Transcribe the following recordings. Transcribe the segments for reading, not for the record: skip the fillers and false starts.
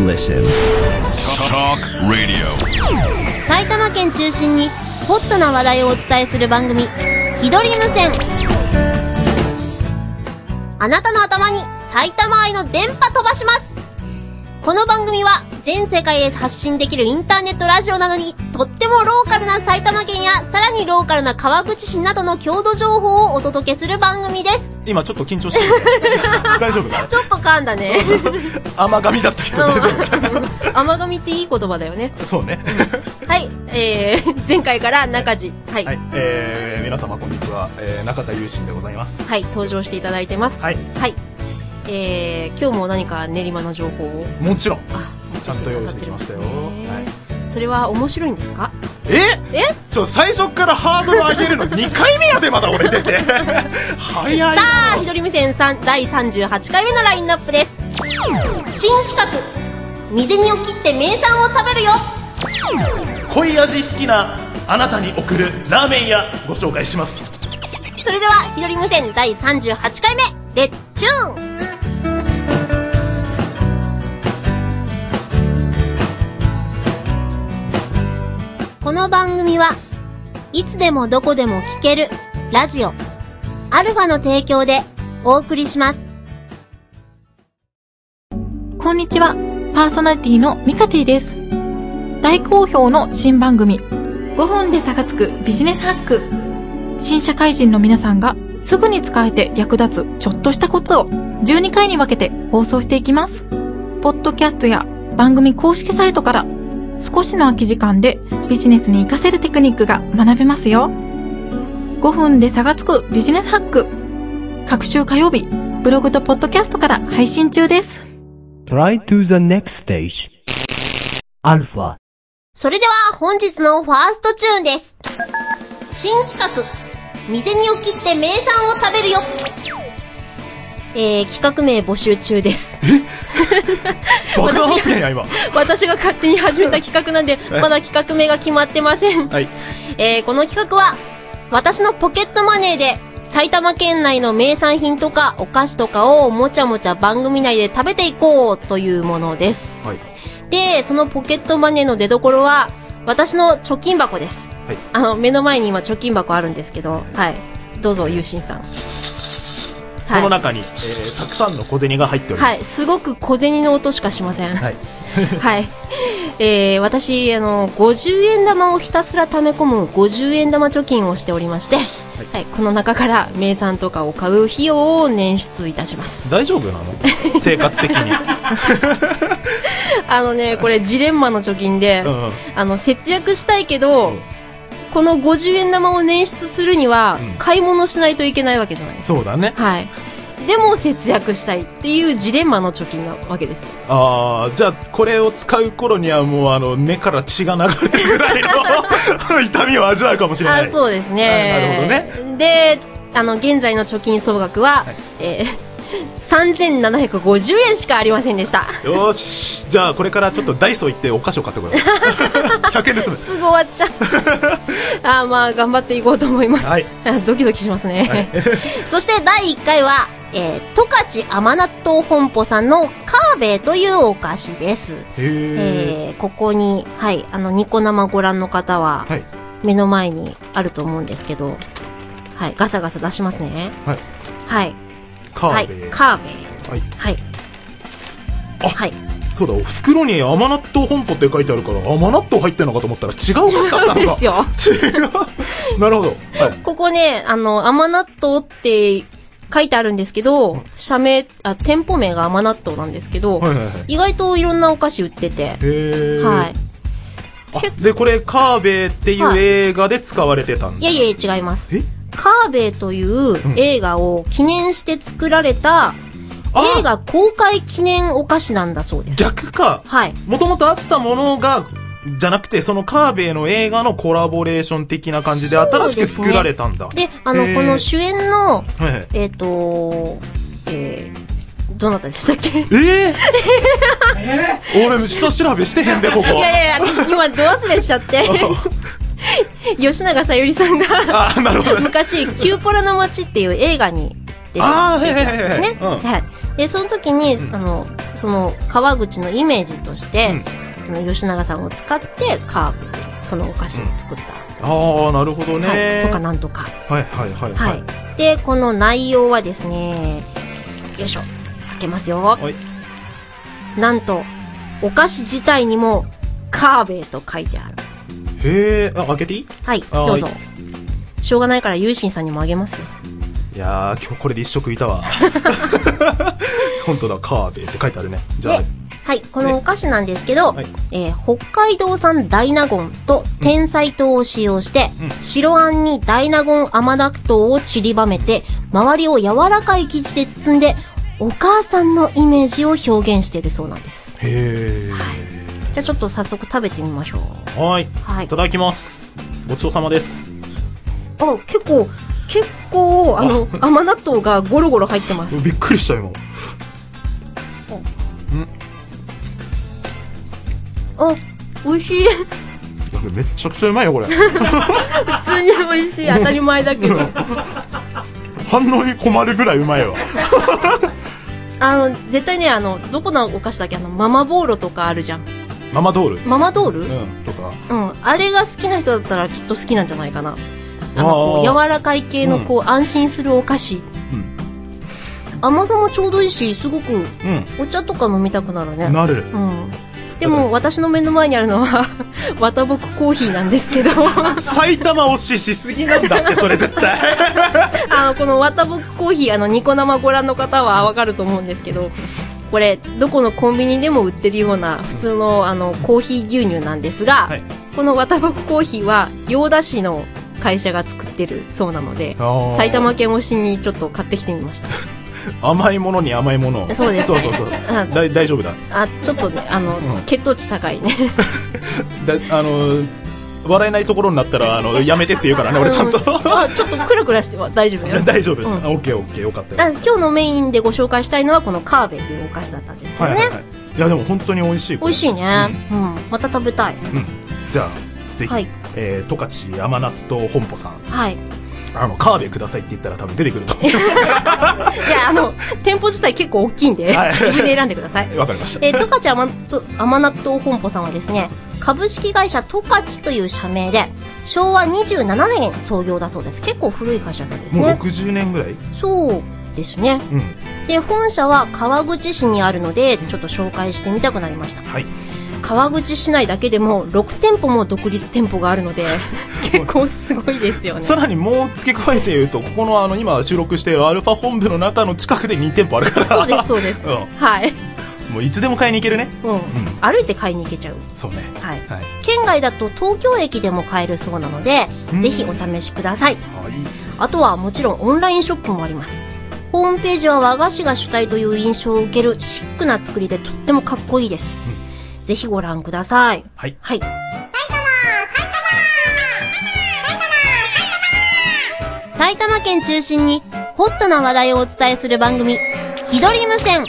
listen. Talk Radio. 埼玉県中心にホットな話題をお伝えする番組、ひどり無線。あなたの頭に埼玉愛の電波飛ばします。この番組は全世界へ発信できるインターネットラジオなのに、とってもローカルな埼玉県やさらにローカルな川口市などの郷土情報をお届けする番組です。 今ちょっと緊張してる大丈夫かな。 ちょっと噛んだね甘噛みだったけど大丈夫かな甘噛みっていい言葉だよね。 そうねはい、前回から中地、はい、 はい、皆様こんにちは、中田優心でございます。 はい、登場していただいてます。 はい、 はい、今日も何か練馬の情報をもちろんちゃんと用意してきましたよ。はい、 それは面白いんですか。 最初からハードル上げるの2回目やでまだ俺出て早いな。 さあ、ひどり無線第38回目のラインナップです。新企画、水煮を切って名産を食べるよ。 濃い味好きなあなたに送るラーメン屋ご紹介します。 それではひどり無線第38回目、レッツチューン。この番組はいつでもどこでも聞けるラジオアルファの提供でお送りします。 こんにちは、パーソナリティのミカティです。大好評の新番組5分で差がつくビジネスハック。新社会人の皆さんがすぐに使えて役立つちょっとしたコツを12回に分けて放送していきます。ポッドキャストや番組公式サイトから少しの空き時間でビジネスに活かせるテクニックが学べますよ。5分で差がつくビジネスハック。各週火曜日、ブログとポッドキャストから配信中です。 Try to the next stage. Alpha. それでは本日のファーストチューンです。新企画、水煮を切って名産を食べるよ。企画名募集中です。 爆弾発言や今私が勝手に始めた企画なんでまだ企画名が決まってません。 はい、 この企画は私のポケットマネーで埼玉県内の名産品とかお菓子とかをもちゃもちゃ番組内で食べていこうというものです。はい、でそのポケットマネーの出所は私の貯金箱です。はい、目の前に今貯金箱あるんですけど、はい、どうぞゆうしんさん。 この中に、たくさんの小銭が入っております。 はい、すごく小銭の音しかしません。はい、はい、私50円玉をひたすら溜め込む50円玉貯金をしておりまして、はいはい、この中から名産とかを買う費用を捻出いたします。 大丈夫なの生活的にこれジレンマの貯金で、節約したいけど、この50円玉を捻出するには買い物しないといけないわけじゃないですか。 そうだね。 はい。でも節約したいっていうジレンマの貯金なわけです。 じゃあこれを使う頃にはもう目から血が流れるぐらいの痛みを味わうかもしれない。 そうですね。なるほどね。で現在の貯金総額は、3750円しかありませんでした。よし、じゃあこれからちょっとダイソー行ってお菓子を買ってこよう100円ですすぐ終わっちゃうまあ頑張っていこうと思います。はい、ドキドキしますね。はい、そして第1回は十勝甘納豆本舗さんのカーベイというお菓子です。ここに、はい、ニコ生ご覧の方は目の前にあると思うんですけど、はい、ガサガサ出しますね。はい、はい、カーベイ、はい、カーベイ、はい、はい、はい、 そうだ、袋に甘納豆本舗って書いてあるから甘納豆入ってるのかと思ったら違うお菓子だったのか。 ですよ。 違うなるほど、はい、 ここね、甘納豆って書いてあるんですけど、社名、店舗名が甘納豆なんですけど、はいはいはい、意外といろんなお菓子売ってて、はい。 でこれカーベイっていう映画で使われてたんだ。 いやいや違います。カーベイという映画を記念して作られた、映画公開記念お菓子なんだそうです。 逆か。はい。もともとあったものがじゃなくて、そのカーベイの映画のコラボレーション的な感じで新しく作られたんだ。 で、この主演の、どなたでしたっけ？ 俺下調べしてへんでここ。 いやいや、今ド忘れしちゃって吉永小百合さんが昔キューポラの街っていう映画に出てたんですね。 で、その時に、その川口のイメージとして、その吉永さんを使ってカーベでこのお菓子を作った。 ああ、なるほどね。 とかなんとか。 はいはいはいはい。 で、この内容はですね、よいしょ、開けますよ。なんと、お菓子自体にもカーベと書いてある。 へえ、開けていい？ はい、どうぞ。しょうがないからユーシンさんにもあげますよ。 いやー、今日これで一食いたわ。本当だ、カーベって書いてあるね。じゃあ、 はい、このお菓子なんですけど、北海道産大納言と天才糖を使用して、白あんに大納言甘納豆を散りばめて、周りを柔らかい生地で包んで、お母さんのイメージを表現しているそうなんです。 へー。 じゃあちょっと早速食べてみましょう。 はい。いただきます。ごちそうさまです。 あ、結構、甘納豆がゴロゴロ入ってます。 びっくりしたよ、 あ、美味しい。 めっちゃくちゃうまいよ、これ。 普通に美味しい。当たり前だけど。 反応に困るぐらいうまいわ。 絶対ね、どこのお菓子だっけ、ママボーロとかあるじゃん。 ママドールとか。あれが好きな人だったらきっと好きなんじゃないかな。こう柔らかい系の安心するお菓子。甘さもちょうどいいし、すごくお茶とか飲みたくなるね。 なる。 でも私の目の前にあるのは綿ぼくコーヒーなんですけど。 埼玉推ししすぎなんだって、それ絶対。 この綿ぼくコーヒー、ニコ生ご覧の方はわかると思うんですけど、これどこのコンビニでも売ってるような普通のコーヒー牛乳なんですが、この綿ぼくコーヒーは行田市の会社が作ってるそうなので、埼玉県推しにちょっと買ってきてみました。 甘いものに甘いもの。 そうです、ね。 そう大丈夫だ。 ちょっとね、血糖値高いね。 笑えないところになったらやめてって言うからね、俺ちゃんと。ちょっとクラクラしては大丈夫よ。 大丈夫。オッケーよかったよ。 今日のメインでご紹介したいのはこのカーベというお菓子だったんですけどね。 いやでも本当に美味しい。 美味しいね。また食べたい。 じゃあぜひ十勝甘納豆本舗さん。 はい。 カーベくださいって言ったら多分出てくると思う。いや、 店舗自体結構大きいんで、自分で選んでください。 わかりました。 十勝甘納豆本舗さんはですね、株式会社十勝という社名で、昭和27年創業だそうです。結構古い会社さんですね。 もう60年ぐらい？ そうですね。で、本社は川口市にあるので、ちょっと紹介してみたくなりました。 はい。 川口市内だけでも6店舗も独立店舗があるので結構すごいですよね。 さらにもう付け加えて言うと、ここの今収録しているアルファ本部の中の近くで2店舗あるから。 そうです、はい。 もういつでも買いに行けるね。 歩いて買いに行けちゃう。 そうね。 はい。県外だと東京駅でも買えるそうなので、ぜひお試しください。あとはもちろんオンラインショップもあります。ホームページは和菓子が主体という印象を受けるシックな作りでとってもかっこいいです。ぜひご覧ください。 はい。 埼玉県中心にホットな話題をお伝えする番組、ひどり無線。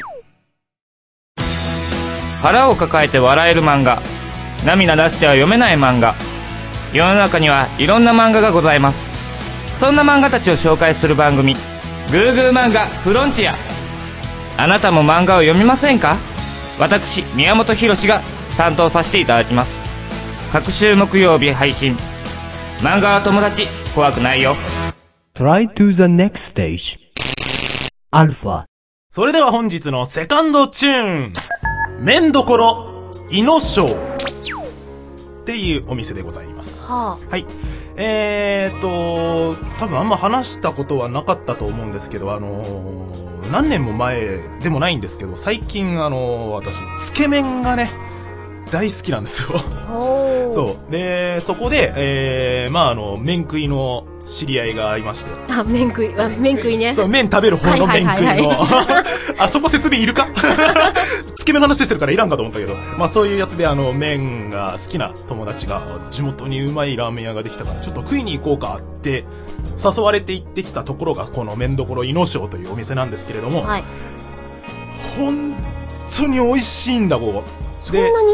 腹を抱えて笑える漫画、涙出しては読めない漫画。世の中にはいろんな漫画がございます。そんな漫画たちを紹介する番組、グーグー漫画フロンティア。あなたも漫画を読みませんか？私、宮本浩が担当させていただきます。各週木曜日配信。漫画は友達、怖くないよ。 Try to the next stage. アルファ。 それでは本日のセカンドチューン。麺どころ、いのしょう。っていうお店でございます。はい。多分あんま話したことはなかったと思うんですけど、何年も前でもないんですけど、最近私、つけ麺がね、大好きなんですよ。そう。で、そこで、麺食いの知り合いがいまして。 麺食いね。 そう、麺食べる方の麺食いの。あそこ説明いるか？つけ麺の話してるからいらんかと思ったけど。そういうやつで麺が好きな友達が、地元にうまいラーメン屋ができたから、ちょっと食いに行こうかって誘われて行ってきたところが、この麺どころいのしょうというお店なんですけれども、本当に美味しいんだ、ここ。 そんなに？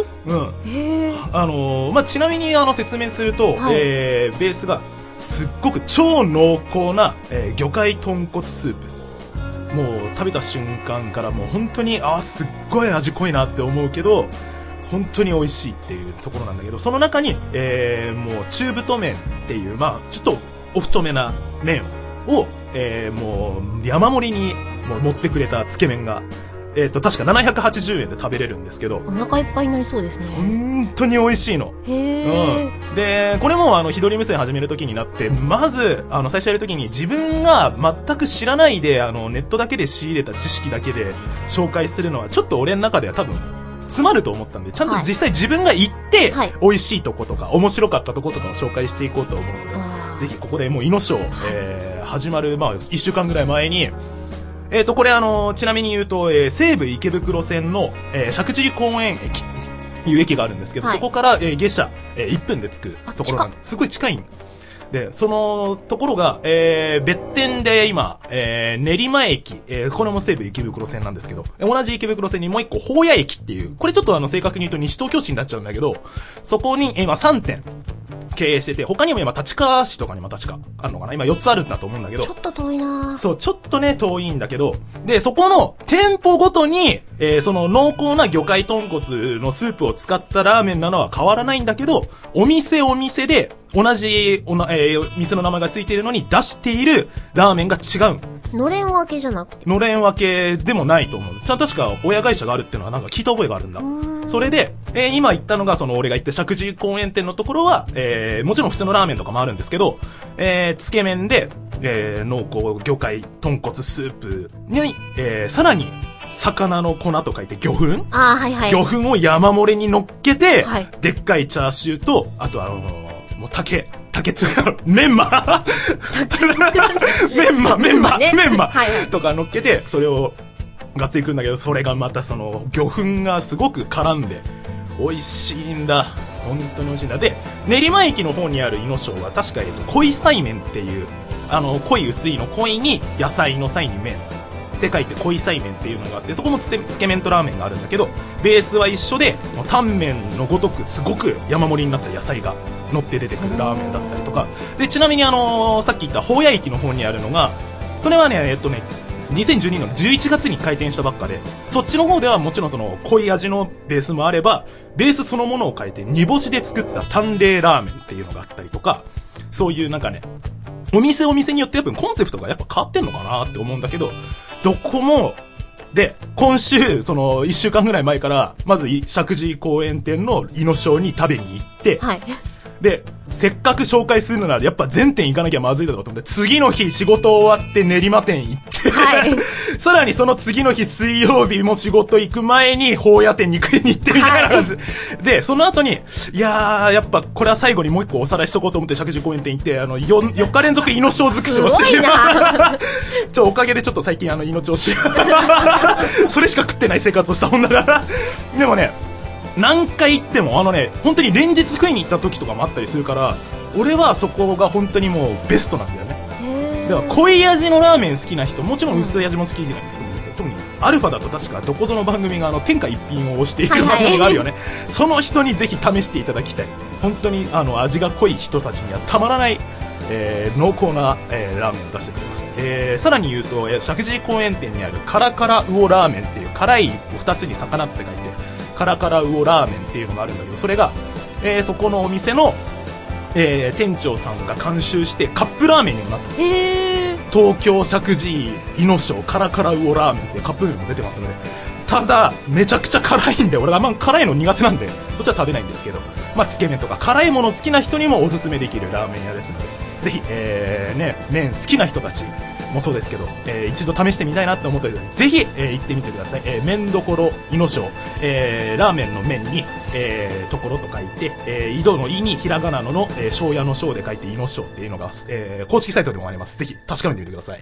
ちなみに説明すると、ベースがすっごく超濃厚な、魚介豚骨スープもう食べた瞬間からもう本当にすっごい味濃いなって思うけど本当に美味しいっていうところなんだけど、その中に、もう中太麺っていう、ちょっとお太めな麺を、もう山盛りにもう持ってくれたつけ麺が、確か780円で食べれるんですけど、 お腹いっぱいになりそうですね。 本当に美味しいの。で、これも日取り無線始める時になって、まず最初やる時に自分が全く知らないでネットだけで仕入れた知識だけで紹介するのはちょっと俺の中では多分詰まると思ったんで、ちゃんと実際自分が行って、美味しいとことか面白かったとことかを紹介していこうと思うので、ぜひここでもうイノショー、始まる1週間ぐらい前に、これちなみに言うと、西武池袋線の、石神井公園駅っていう駅があるんですけど、そこから、下車、1分で着くところなんですごい近いんで、そのところが、別店で今、練馬駅、これも西武池袋線なんですけど、同じ池袋線にもう一個、宝谷駅っていう、これちょっと正確に言うと西東京市になっちゃうんだけど、そこに今3店経営してて、他にも今立川市とかにも確かあるのかな、今4つあるんだと思うんだけど、 ちょっと遠いな。 そう、ちょっとね、遠いんだけど、で、そこの店舗ごとに、その濃厚な魚介豚骨のスープを使ったラーメンなのは変わらないんだけど、お店で、同じ店の名前がついているのに出しているラーメンが違う。 のれん分けじゃなくて。のれん分けでもないと思う。確か親会社があるっていうのはなんか聞いた覚えがあるんだ。それで、今言ったのが俺が言った石神井公園店のところは、もちろん普通のラーメンとかもあるんですけど、つけ麺で、濃厚魚介豚骨スープに、さらに魚の粉と書いて魚粉、魚粉を山盛りに乗っけて、でっかいチャーシューと、あともうメンマとか乗っけて、それをがっつりくんだけど、それがまた魚粉がすごく絡んで美味しいんだ。本当に美味しいんだ。で、練馬駅の方にあるイノショーは確か濃菜麺っていう、濃い薄いの濃いに野菜の菜に麺って書いて濃菜麺っていうのがあって、そこもつけ麺とラーメンがあるんだけど、ベースは一緒で、タンメンのごとくすごく山盛りになった野菜が乗って出てくるラーメンだったりとか。で、ちなみにさっき言った宝谷駅の方にあるのが、それはね、2012年の11月に開店したばっかで、そっちの方ではもちろんその濃い味のベースもあれば、ベースそのものを変えて煮干しで作った淡麗ラーメンっていうのがあったりとか、そういうなんかね、お店によってやっぱコンセプトがやっぱ変わってんのかなって思うんだけど、どこも、で、今週、1週間ぐらい前から、まず、石神井公園店のイノショーに食べに行って、で、せっかく紹介するのなら、やっぱ全店行かなきゃまずいだろうと思って、次の日仕事終わって練馬店行って、さらにその次の日水曜日も仕事行く前に、宝谷店に食いに行ってみたいな感じ。で、その後に、やっぱこれは最後にもう一個おさらいしとこうと思って、石神井公園店行って、4日連続イノショー尽くしをしてる。おかげでちょっと最近命をし、それしか食ってない生活をしたもんだから。でもね、何回行っても本当に連日食いに行った時とかもあったりするから、俺はそこが本当にもうベストなんだよね。だから濃い味のラーメン好きな人、もちろん薄い味も好きな人もいるけど、特にアルファだと確かどこぞの番組が天下一品を推している番組があるよね。その人にぜひ試していただきたい。本当に味が濃い人たちにはたまらない、濃厚な、ラーメンを出してくれます。さらに言うと、石神井公園店にあるカラカラウオラーメンっていう、辛い2つに魚って書いてカラカラウオラーメンっていうのがあるんだけど、それが、そこのお店の、店長さんが監修してカップラーメンにもなってます。東京石神井イノショーカラカラウオラーメンっていうカップ麺も出てますので、ただめちゃくちゃ辛いんで、俺が辛いの苦手なんでそっちは食べないんですけど、つけ麺とか辛いもの好きな人にもおすすめできるラーメン屋ですので、ぜひ、麺好きな人たちもそうですけど、一度試してみたいなって思ったので、ぜひ、行ってみてください。麺どころイノショー、ラーメンの麺に、ところと書いて、井戸の井にひらがなの庄屋の庄で書いてイノショーっていうのが、公式サイトでもあります。ぜひ確かめてみてください。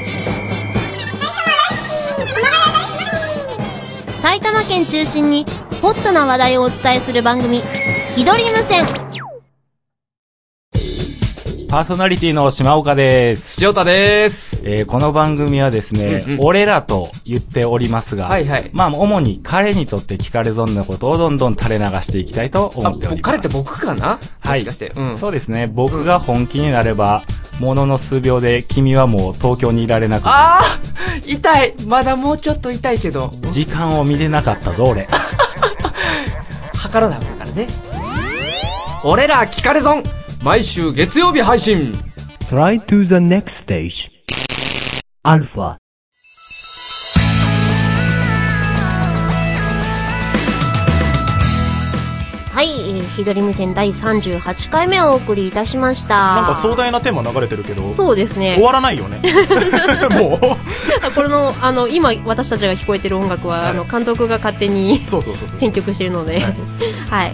埼玉県中心にホットな話題をお伝えする番組、ひどり無線。 パーソナリティの島岡です。 塩田です。 この番組はですね、俺らと言っておりますが、主に彼にとって聞かれ損なことをどんどん垂れ流していきたいと思っております。 彼って僕かな？ はい。もしかして。そうですね。僕が本気になれば、 ものの数秒で君はもう東京にいられなくて。 ああ、痛い。まだもうちょっと痛いけど。 時間を見れなかったぞ、俺。 測らなかったからね。俺ら聞かれ損。毎週月曜日配信。 Try to the next stage. Alpha. はい、日取り無線第38回目をお送りいたしました。 なんか壮大なテーマ流れてるけど、 そうですね、 終わらないよね。もうこれの今私たちが聞こえてる音楽は、はい、監督が勝手に選曲してるので、はい、はい、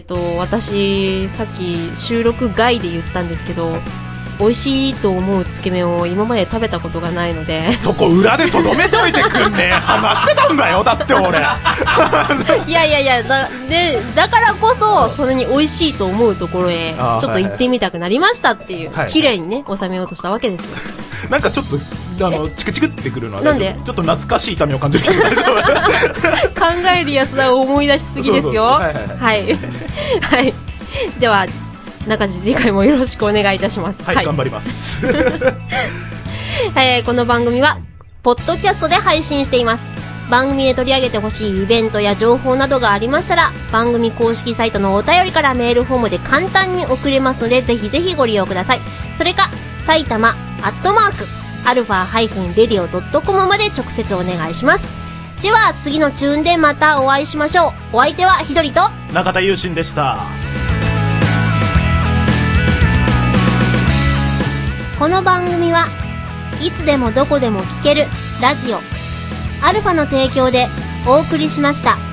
私さっき収録外で言ったんですけど、美味しいと思うつけ麺を今まで食べたことがないので、 そこ裏でとどめといてくんね。話してたんだよ、だって俺。 いやだからこそそれに美味しいと思うところへちょっと行ってみたくなりましたっていう、はい、綺麗にね収めようとしたわけですよ。 なんかちょっとチクチクってくるのはなんでちょっと懐かしい痛みを感じるけど大丈夫？ 考える安田を思い出しすぎですよ。はいはい、では中地、次回もよろしくお願いいたします。 はい、頑張ります。 この番組はポッドキャストで配信しています。番組で取り上げてほしいイベントや情報などがありましたら、番組公式サイトのお便りからメールフォームで簡単に送れますので、ぜひぜひご利用ください。それか埼玉@alpha-radio.com まで直接お願いします。では次のチューンでまたお会いしましょう。お相手はひどりと中田優心でした。 この番組はいつでもどこでも聴けるラジオアルファの提供でお送りしました。